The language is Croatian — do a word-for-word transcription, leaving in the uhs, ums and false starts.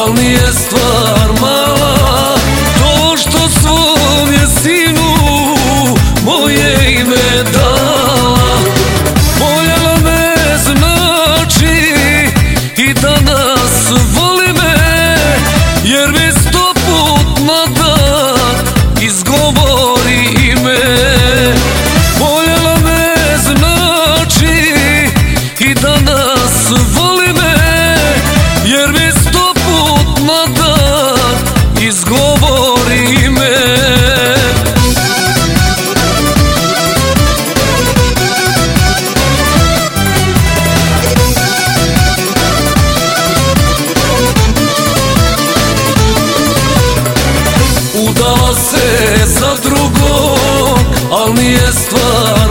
al nije stvar mala to što svom je sinu moje ime dala. Voljela me znači i danas voli me, jer mi sto put na dan izgovori ime. Voljela me znači i danas voli me, jer mi sto put na dan izgovori ime. Udala se za drugog, al nije stvar